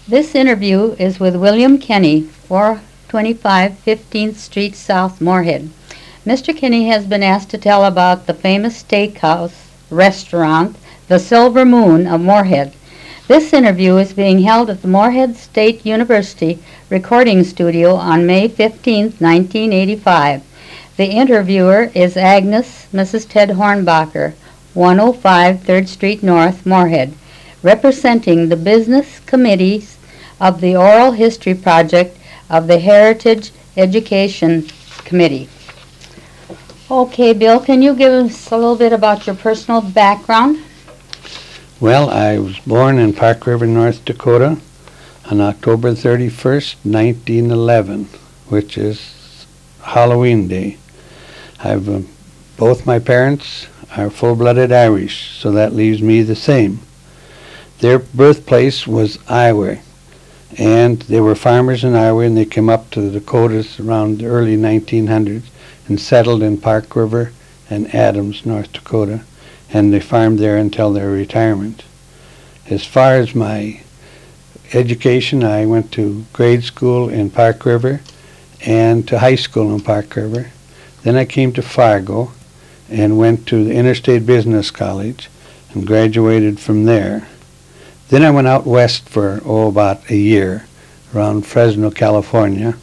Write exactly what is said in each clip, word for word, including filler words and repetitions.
This interview is with William Kenny, four twenty-five fifteenth Street South, Moorhead. Mister Kenny has been asked to tell about the famous steakhouse restaurant, the Silver Moon of Moorhead. This interview is being held at the Moorhead State University Recording Studio on May fifteenth, nineteen eighty-five. The interviewer is Agnes, Missus Ted Hornbacher, one oh five third Street North, Moorhead, representing the business committees of the Oral History Project of the Heritage Education Committee. Okay, Bill, can you give us a little bit about your personal background? Well, I was born in Park River, North Dakota on October thirty-first, nineteen eleven, which is Halloween Day. I've uh, both my parents are full-blooded Irish, so that leaves me the same. Their birthplace was Iowa, and they were farmers in Iowa, and they came up to the Dakotas around the early nineteen hundreds and settled in Park River and Adams, North Dakota, and they farmed there until their retirement. As far as my education, I went to grade school in Park River and to high school in Park River. Then I came to Fargo and went to the Interstate Business College and graduated from there. Then I went out west for, oh, about a year, around Fresno, California.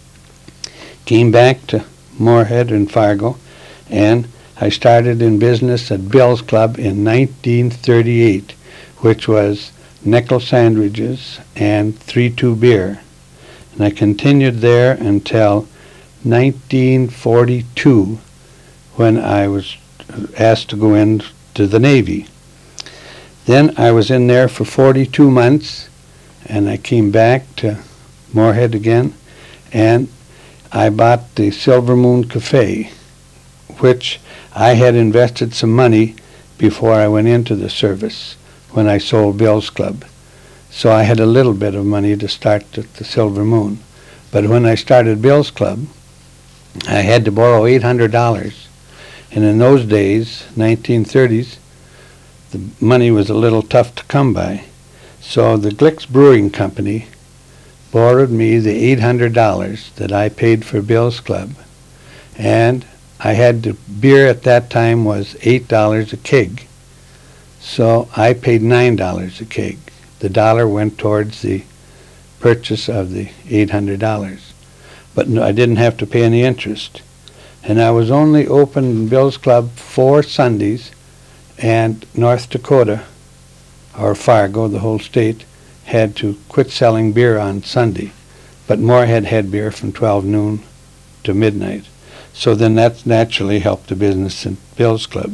Came back to Moorhead and Fargo, and I started in business at Bill's Club in nineteen thirty-eight, which was nickel sandwiches and three two beer. And I continued there until nineteen forty-two, when I was asked to go into the Navy. Then I was in there for forty-two months, and I came back to Moorhead again, and I bought the Silver Moon Cafe, which I had invested some money before I went into the service when I sold Bill's Club. So I had a little bit of money to start at the Silver Moon. But when I started Bill's Club, I had to borrow eight hundred dollars. And in those days, nineteen thirties, the money was a little tough to come by. So the Glick's Brewing Company borrowed me the eight hundred dollars that I paid for Bill's Club. And I had to, beer at that time was eight dollars a keg. So I paid nine dollars a keg. The dollar went towards the purchase of the eight hundred dollars. But no, I didn't have to pay any interest. And I was only open in Bill's Club four Sundays, and North Dakota, or Fargo, the whole state, had to quit selling beer on Sunday. But Moorhead had beer from twelve noon to midnight. So then that naturally helped the business in Bill's Club.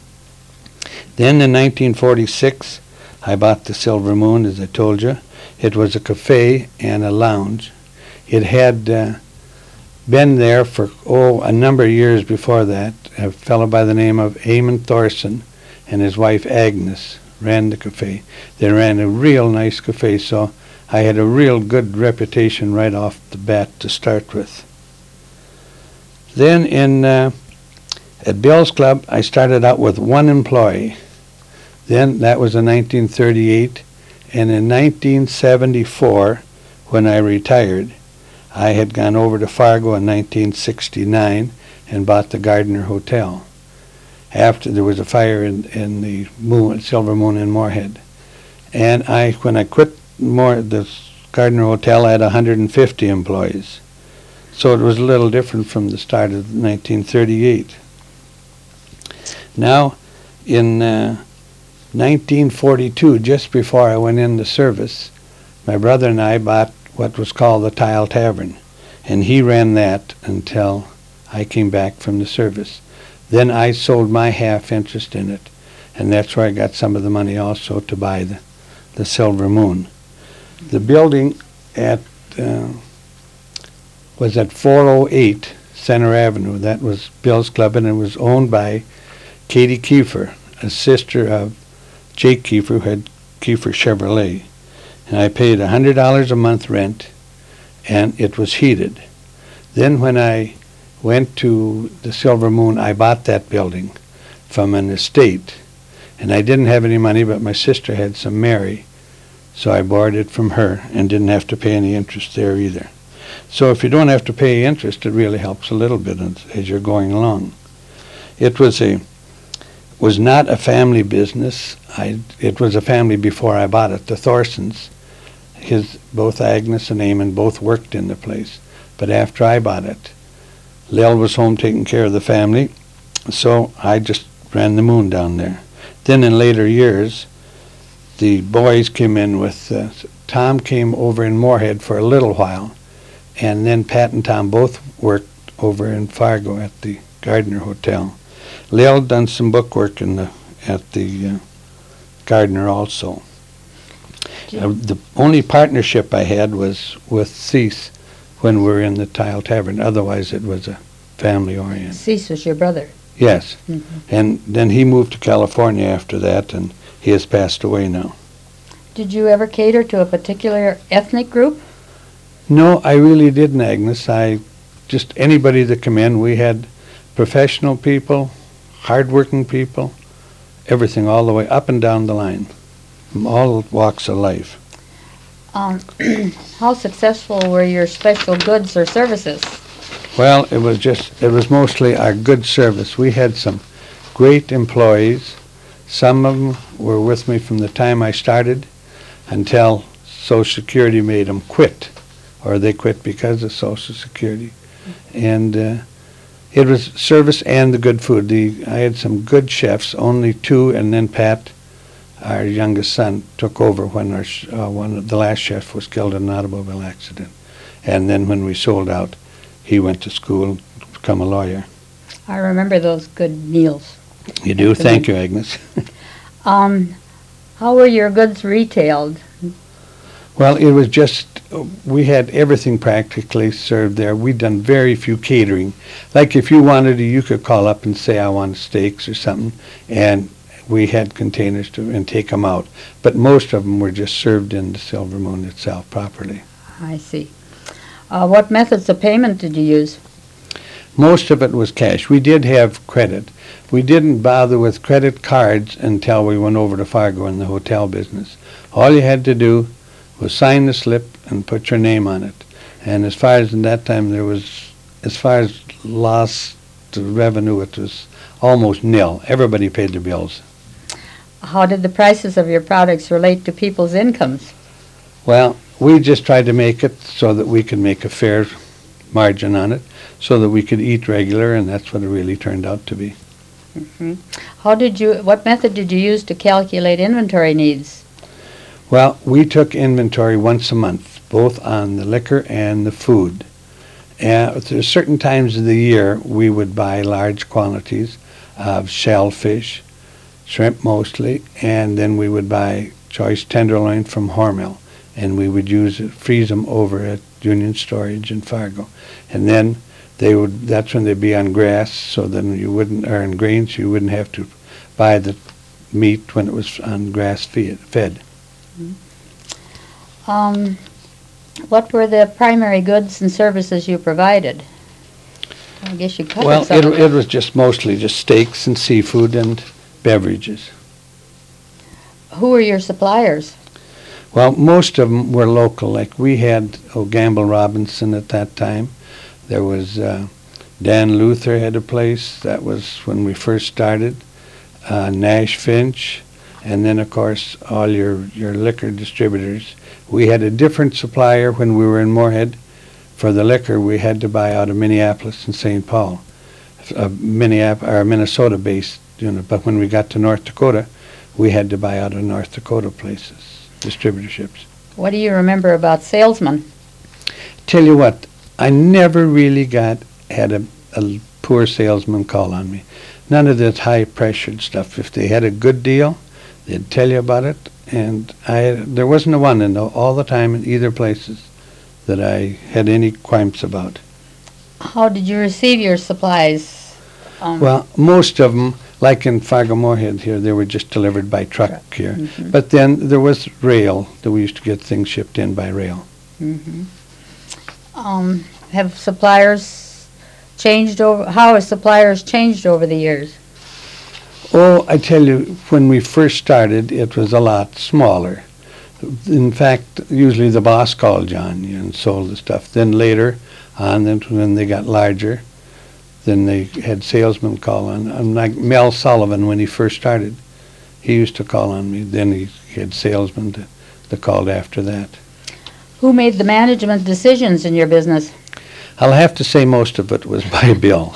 Then in nineteen forty-six, I bought the Silver Moon, as I told you. It was a cafe and a lounge. It had uh, been there for, oh, a number of years before that. A fellow by the name of Eamon Thorson and his wife Agnes ran the cafe. They ran a real nice cafe, so I had a real good reputation right off the bat to start with. Then in uh, at Bill's Club, I started out with one employee. Then that was in nineteen thirty-eight, and in nineteen seventy-four, when I retired, I had gone over to Fargo in nineteen sixty-nine and bought the Gardner Hotel. After there was a fire in, in the moon, Silver Moon in Moorhead. And I, when I quit Moor, the Gardner Hotel, I had one hundred fifty employees. So it was a little different from the start of nineteen thirty-eight. Now, in uh, nineteen forty-two, just before I went into service, my brother and I bought what was called the Tile Tavern, and he ran that until I came back from the service. Then I sold my half interest in it, and that's where I got some of the money also to buy the, the Silver Moon. The building at uh, was at four oh eight Center Avenue. That was Bill's Club, and it was owned by Katie Kiefer, a sister of Jake Kiefer, who had Kiefer Chevrolet. And I paid one hundred dollars a month rent, and it was heated. Then when I went to the Silver Moon, I bought that building from an estate. And I didn't have any money, but my sister had some Mary So I borrowed it from her and didn't have to pay any interest there either. So if you don't have to pay interest, it really helps a little bit as, as you're going along. It was a was not a family business. I it was a family before I bought it. The Thorsons, his both Agnes and Eamon both worked in the place. But after I bought it, Lil was home taking care of the family, so I just ran the moon down there. Then in later years, the boys came in with, uh, Tom came over in Moorhead for a little while, and then Pat and Tom both worked over in Fargo at the Gardner Hotel. Lil done some book work in the, at the uh, Gardner also. Uh, the only partnership I had was with Cease when we were in the Tile Tavern. Otherwise, it was a family oriented. Cease was your brother. Yes. Mm-hmm. And then he moved to California after that, and he has passed away now. Did you ever cater to a particular ethnic group? No, I really didn't, Agnes. I just, anybody that come in, we had professional people, hardworking people, everything all the way up and down the line, from all walks of life. Um, how successful were your special goods or services? Well, it was just, it was mostly our good service. We had some great employees. Some of them were with me from the time I started until Social Security made them quit, or they quit because of Social Security. And uh, it was service and the good food. The, I had some good chefs, only two, and then Pat, our youngest son, took over when our sh- uh, one of the last chef was killed in an automobile accident. And then when we sold out, he went to school to become a lawyer. I remember those good meals. You do? Thank you, Agnes. Um, how were your goods retailed? Well, it was just, uh, we had everything practically served there. We'd done very few catering. Like if you wanted to, you could call up and say, I want steaks or something, and we had containers to and take them out. But most of them were just served in the Silver Moon itself properly. I see. Uh, what methods of payment did you use? Most of it was cash. We did have credit. We didn't bother with credit cards until we went over to Fargo in the hotel business. All you had to do was sign the slip and put your name on it. And as far as in that time there was, as far as loss to revenue, it was almost nil. Everybody paid their bills. How did the prices of your products relate to people's incomes? Well, we just tried to make it so that we could make a fair margin on it, so that we could eat regular, and that's what it really turned out to be. Mm-hmm. How did you, what method did you use to calculate inventory needs? Well, we took inventory once a month, both on the liquor and the food. And there's certain times of the year we would buy large quantities of shellfish, shrimp mostly, and then we would buy choice tenderloin from Hormel, and we would use it, freeze them over at Union Storage in Fargo. And then they would, that's when they'd be on grass, so then you wouldn't, or on grains, you wouldn't have to buy the meat when it was on grass feed, fed. Mm-hmm. Um, what were the primary goods and services you provided? I guess you covered Well, some it, of it was just mostly just steaks and seafood and beverages. Who were your suppliers? Well, most of them were local. Like we had oh, Gamble Robinson at that time. There was uh, Dan Luther had a place. That was when we first started. Uh, Nash Finch. And then, of course, all your, your liquor distributors. We had a different supplier when we were in Moorhead. For the liquor, we had to buy out of Minneapolis and Saint Paul, a Minneapolis or Minnesota-based unit. But when we got to North Dakota, we had to buy out of North Dakota places, distributorships. What do you remember about salesmen? Tell you what, I never really got had a, a poor salesman call on me. None of that high-pressured stuff. If they had a good deal, they'd tell you about it, and I there wasn't a one in the, all the time in either places that I had any qualms about. How did you receive your supplies? Um, Well, most of them, like in Fargo Moorhead here, they were just delivered by truck, Truck. here. Mhm. But then there was rail, that we used to get things shipped in by rail. mhm. Um, have suppliers changed over? How have suppliers changed over the years? Oh, I tell you, when we first started, it was a lot smaller. In fact, usually the boss called John and sold the stuff. Then later on, then when they got larger, then they had salesmen call on. And like Mel Sullivan, when he first started, he used to call on me. Then he had salesmen that, that called after that. Who made the management decisions in your business? I'll have to say most of it was by Bill.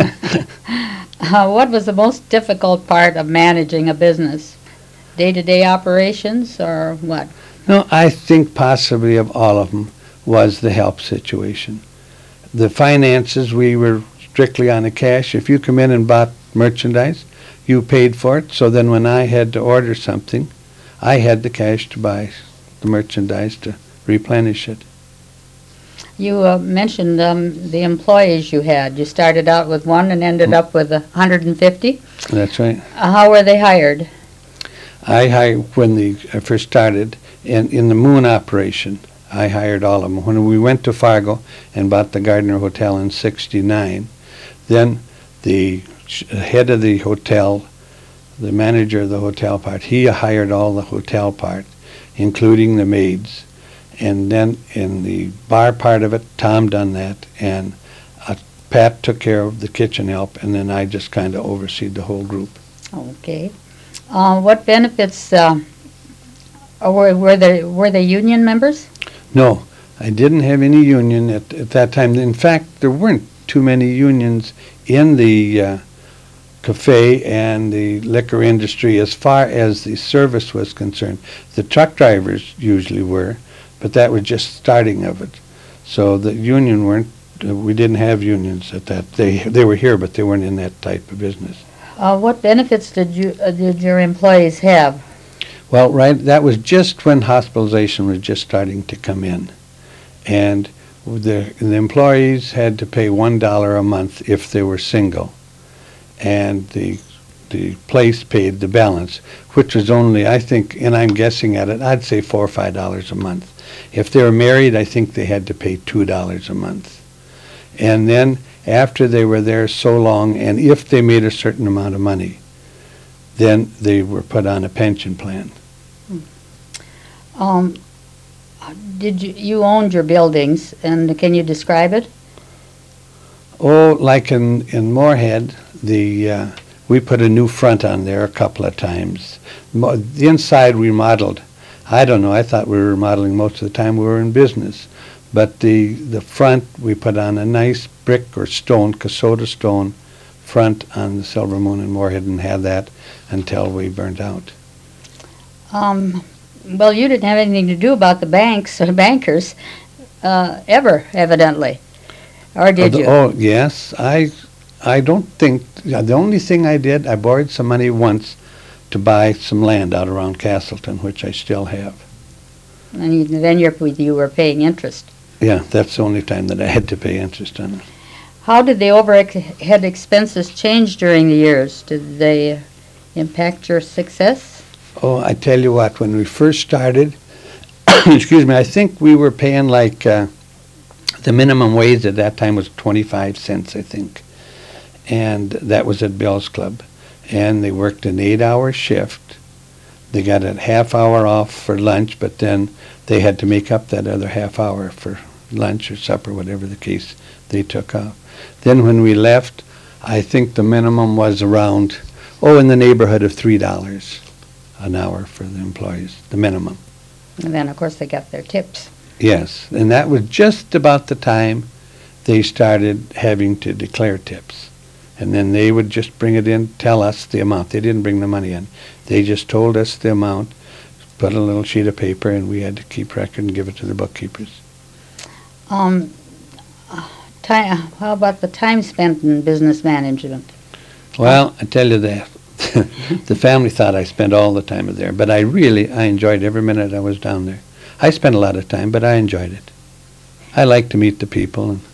Uh, what was the most difficult part of managing a business? Day-to-day operations or what? No, I think possibly of all of them was the help situation. The finances, we were strictly on the cash. If you come in and bought merchandise, you paid for it. So then when I had to order something, I had the cash to buy the merchandise to replenish it. You uh, mentioned um, the employees you had. You started out with one and ended up with one hundred fifty. That's right. Uh, how were they hired? I hired, when the, I first started, in, in the Moon operation, I hired all of them. When we went to Fargo and bought the Gardner Hotel in sixty-nine, then the head of the hotel, the manager of the hotel part, he hired all the hotel part, including the maids. And then in the bar part of it, Tom done that, and uh, Pat took care of the kitchen help, and then I just kind of overseed the whole group. Okay. Uh, what benefits uh, were were they were they union members? No, I didn't have any union at, at that time. In fact, there weren't too many unions in the uh, cafe and the liquor industry as far as the service was concerned. The truck drivers usually were, but that was just starting of it. So the union weren't, uh, we didn't have unions at that. They they were here, but they weren't in that type of business. Uh, what benefits did you uh, did your employees have? Well, right, that was just when hospitalization was just starting to come in. And the, the employees had to pay one dollar a month if they were single. And the the place paid the balance, which was only, I think, and I'm guessing at it, I'd say four or five dollars a month. If they were married, I think they had to pay two dollars a month. And then after they were there so long, and if they made a certain amount of money, then they were put on a pension plan. Um, did you you owned your buildings, and can you describe it? Oh, like in in Moorhead, the uh, we put a new front on there a couple of times. Mo- the inside we modeled. I don't know. I thought we were remodeling most of the time we were in business, but the the front we put on a nice brick or stone, Casota stone, front on the Silver Moon in Moorhead, and had that until we burned out. Um, well, you didn't have anything to do about the banks or bankers uh, ever, evidently, or did oh, the, you? Oh yes, I I don't think yeah, the only thing I did, I borrowed some money once to buy some land out around Castleton, which I still have. And you, then you're, you were paying interest. Yeah, that's the only time that I had to pay interest on it. How did the overhead expenses change during the years? Did they impact your success? Oh, I tell you what, when we first started, excuse me, I think we were paying like, uh, the minimum wage at that time was twenty-five cents, I think. And that was at Bill's Club. And they worked an eight-hour shift. They got a half hour off for lunch, but then they had to make up that other half hour for lunch or supper, whatever the case they took off. Then when we left, I think the minimum was around, oh, in the neighborhood of three dollars an hour for the employees, the minimum. And then, of course, they got their tips. Yes, and that was just about the time they started having to declare tips. And then they would just bring it in, tell us the amount. They didn't bring the money in. They just told us the amount, put a little sheet of paper, and we had to keep record and give it to the bookkeepers. Um, time, how about the time spent in business management? Well, I tell you that. The family thought I spent all the time there, but I really, I enjoyed every minute I was down there. I spent a lot of time, but I enjoyed it. I like to meet the people. And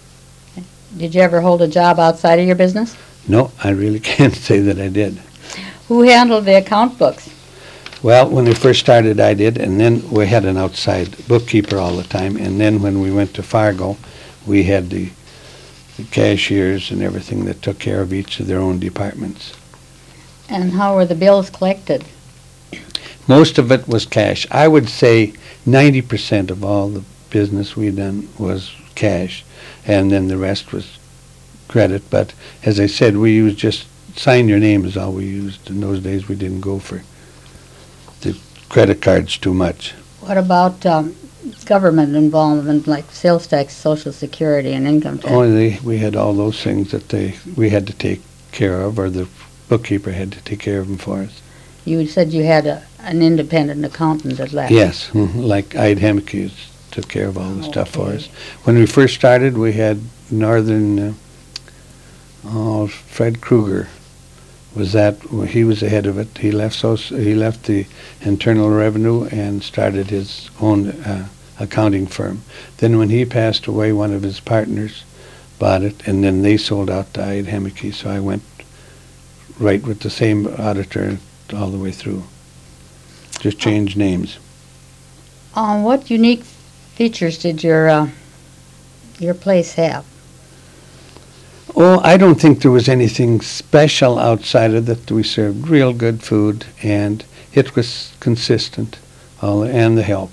Did you ever hold a job outside of your business? no, I really can't say that I did. Who handled the account books? Well, when we first started, I did, and then we had an outside bookkeeper all the time, and then when we went to Fargo, we had the, the cashiers and everything that took care of each of their own departments. And how were the bills collected? Most of it was cash. I would say ninety percent of all the business we done was cash, and then the rest was credit. But as I said, we used just sign your name is all we used. In those days, we didn't go for the credit cards too much. What about um, government involvement, like sales tax, Social Security, and income tax? Only we had all those things that they we had to take care of, or the bookkeeper had to take care of them for us. You said you had a, an independent accountant that left. Yes, mhm, like Ide Hemke took care of all the stuff for Okay. us. When we first started, we had Northern, uh, oh, Fred Kruger was that, well, he was the head of it. He left so he left the Internal Revenue and started his own uh, accounting firm. Then when he passed away, one of his partners bought it, and then they sold out to Ide Hemke, so I went right with the same auditor all the way through. Just changed names. Um, what unique features did your uh, your place have? Oh, I don't think there was anything special outside of that. We served real good food, and it was consistent, all and the help.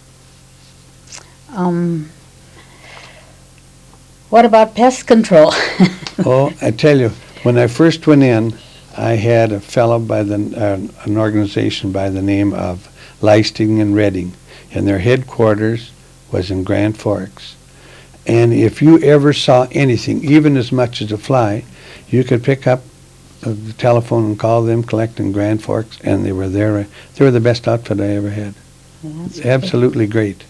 Um, what about pest control? Oh, I tell you, when I first went in, I had a fellow by the uh, an organization by the name of Leisting and Redding, and their headquarters was in Grand Forks. And if you ever saw anything, even as much as a fly, you could pick up uh, the telephone and call them, collect in Grand Forks, and they were there. They were the best outfit I ever had. That's Absolutely great.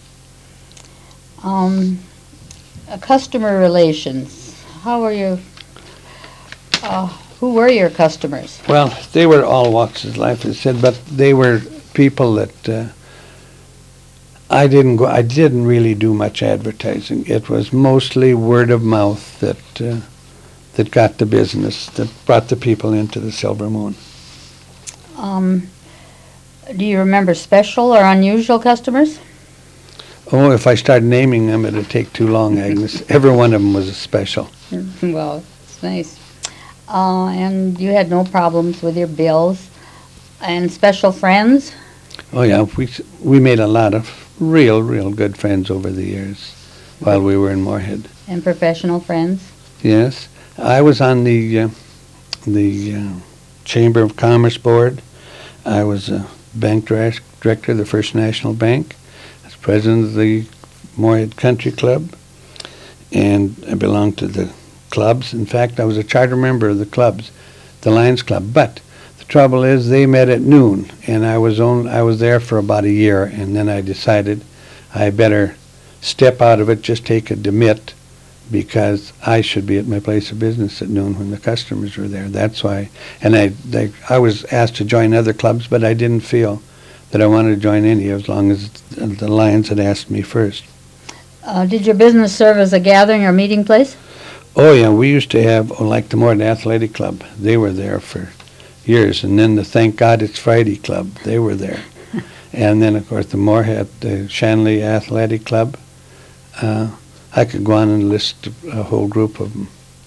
Um, uh, customer relations. How were you? Uh, who were your customers? Well, they were all walks of life, as I said, but they were people that uh, I didn't go. I didn't really do much advertising. It was mostly word of mouth that uh, that got the business, that brought the people into the Silver Moon. Um, do you remember special or unusual customers? Oh, if I start naming them, it'd take too long, Agnes. Every one of them was a special. Well, it's nice. Uh, and you had no problems with your bills and special friends? Oh yeah, we s- we made a lot of real, real good friends over the years while we were in Moorhead. And professional friends? Yes, I was on the uh, the uh, Chamber of Commerce board. I was a bank direct- director of the First National Bank. I was president of the Moorhead Country Club, and I belonged to the clubs. In fact, I was a charter member of the clubs, the Lions Club. But the trouble is, they met at noon, and I was on. I was there for about a year, and then I decided I better step out of it, just take a demit, because I should be at my place of business at noon when the customers were there. That's why. And I, they, I was asked to join other clubs, but I didn't feel that I wanted to join any as long as the Lions had asked me first. Uh, did your business serve as a gathering or meeting place? Oh yeah, we used to have, oh, like the Moorhead Athletic Club. They were there for years. And then the Thank God It's Friday Club, they were there. And then, of course, the Moorhead, the Shanley Athletic Club. Uh, I could go on and list a whole group of them.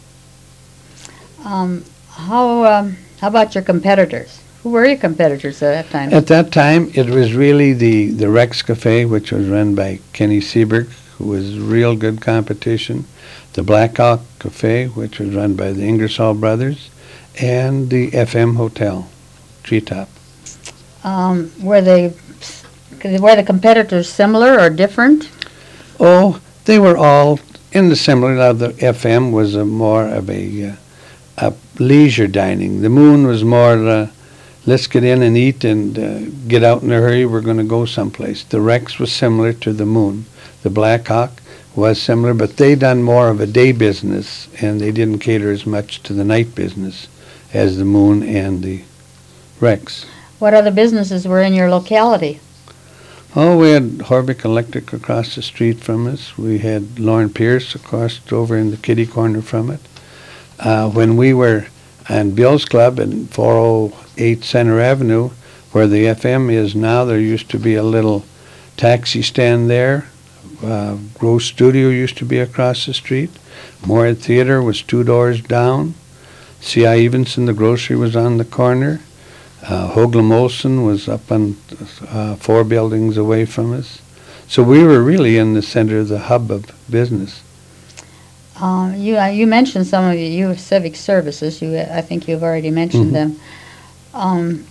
Um, how, um, how about your competitors? Who were your competitors at that time? At that time, it was really the, the Rex Cafe, which was run by Kenny Seberg, who was real good competition. The Black Hawk Cafe, which was run by the Ingersoll brothers, and the F M Hotel, Treetop. Um, were they were the competitors similar or different? Oh, they were all in the similar. Now, the F M was a more of a, uh, a leisure dining. The Moon was more, uh, let's get in and eat and uh, get out in a hurry. We're going to go someplace. The Rex was similar to the Moon. The Black Hawk was similar, but they done more of a day business, and they didn't cater as much to the night business as the Moon and the Rex. What other businesses were in your locality? Oh, we had Horbick Electric across the street from us. We had Lauren Pierce across over in the kitty corner from it. Uh, when we were on Bill's Club in four oh eight Center Avenue, where the F M is now, there used to be a little taxi stand there. Uh, Gross Studio used to be across the street. Moorhead Theater was two doors down. C I Evenson, the grocery, was on the corner. Uh, Hoagland Molson was up on uh, four buildings away from us. So we were really in the center of the hub of business. Uh, you uh, you mentioned some of your civic services. You I think you've already mentioned Mhm. them. Um,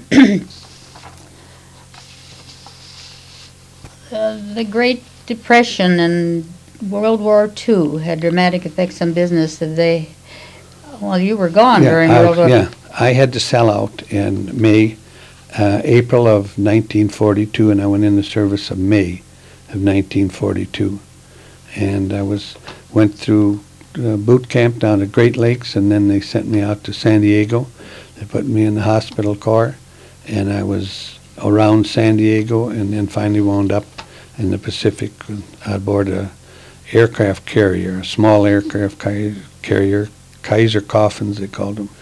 uh, the Great Depression and World War Two had dramatic effects on business. That they, well, you were gone Yeah, during I- World War. Yeah, I had to sell out in May, uh, April of nineteen forty-two, and I went in the service of May of nineteen forty-two. And I was, went through uh, boot camp down at Great Lakes, and then they sent me out to San Diego. They put me in the hospital corps, and I was around San Diego, and then finally wound up in the Pacific aboard a aircraft carrier, a small aircraft ki- carrier, Kaiser Coffins they called them.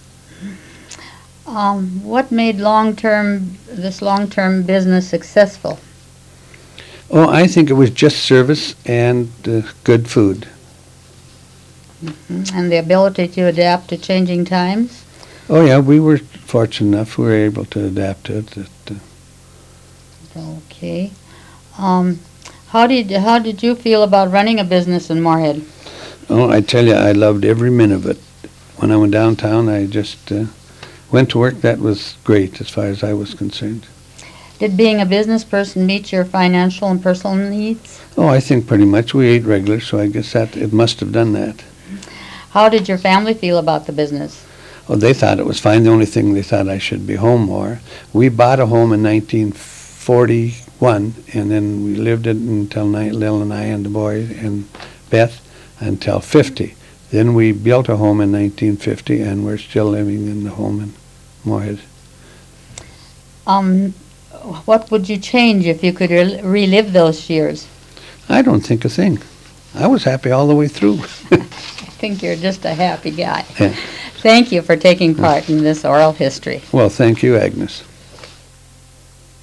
Um, what made long-term this long-term business successful? Oh, I think it was just service and uh, good food. And the ability to adapt to changing times? Oh yeah, we were fortunate enough. We were able to adapt to it. That, uh, Okay. Um, how did how did you feel about running a business in Moorhead? oh, I tell you, I loved every minute of it. When I went downtown, I just uh, went to work. That was great as far as I was concerned. Did being a business person meet your financial and personal needs? Oh, I think pretty much. We ate regular, so I guess that it must have done that. How did your family feel about the business? Oh, they thought it was fine. The only thing they thought I should be home more. We bought a home in nineteen forty-one, and then we lived it until ni- Lil and I and the boy and Beth until fifty. Then we built a home in nineteen fifty, and we're still living in the home in Moorhead. Um, what would you change if you could rel relive those years? I don't think a thing. I was happy all the way through. I think you're just a happy guy. Yeah. Thank you for taking part in this oral history. Well, thank you, Agnes.